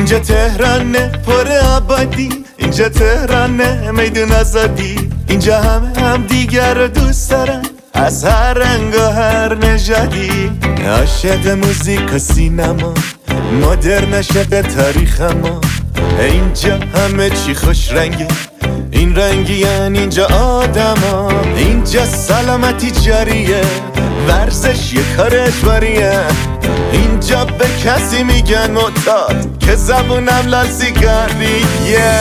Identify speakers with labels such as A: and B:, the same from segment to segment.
A: اینجا تهرانه پر آبادی، اینجا تهرانه میدون آزادی، اینجا هم دیگر رو دوست دارن از هر رنگ و هر نژادی. عاشق موزیک و سینما، مدرن شده تاریخ ما، اینجا همه چی خوش رنگه، این رنگیان اینجا آدما، اینجا سلامتی جاریه، ورزش یه کار اجباریه، اینجا به کسی میگن معتاد که زبونم لال سیگاریه.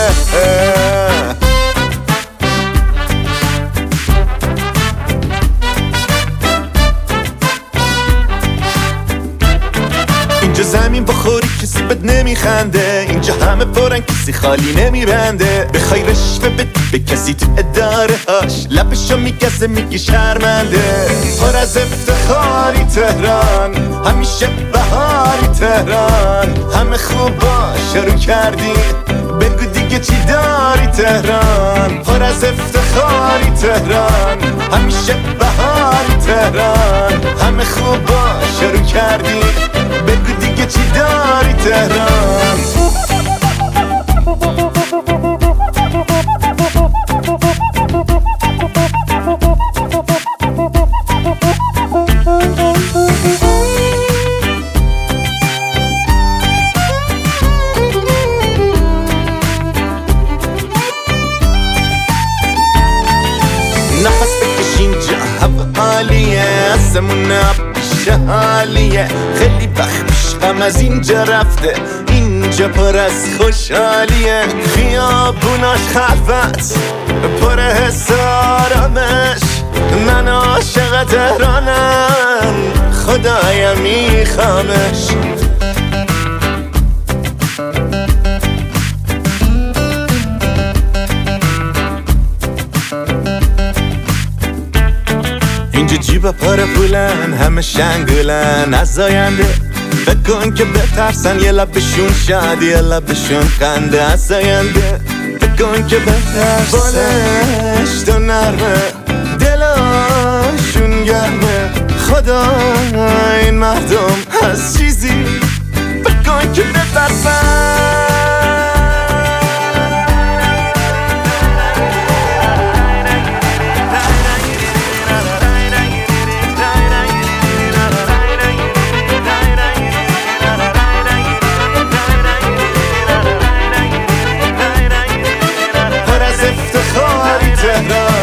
A: اینجا زمین بخوری کسی بد نمیخنده، اینجا همه پرن کسی خالی نمیبنده، بخوای رشوه بدی به کسی تو اداره هاش لبشو میگزه میگی شرمنده. پر از افتخاری تهران، همیشه بهاری تهران، همه خوبا شروع کردی بگو دیگه چی داری تهران. پر از افتخاری تهران، همیشه بهاری تهران، همه خوبا شروع کردی بگو دیگه چی داری تهران. نفس بکش اینجا هوا عالیه، آسمون پیش حالیه، خیلی وقت پیشم از اینجا رفته، اینجا پر از خوشحالیه، خیابوناش خلوت پر حس آرامش، من عاشق تهرانم خدایم میخوامش. اینجا جیبا پر پولن، همه شنگولن از آینده، بکن که بترسن یه لبشون شاد یه لبشون خنده از آینده، بکن که بترسن بالش تو نرمه دلاشون گرمه، خدا این مردم از چیزی بکن که بترسن. پر از افتخاری تهران،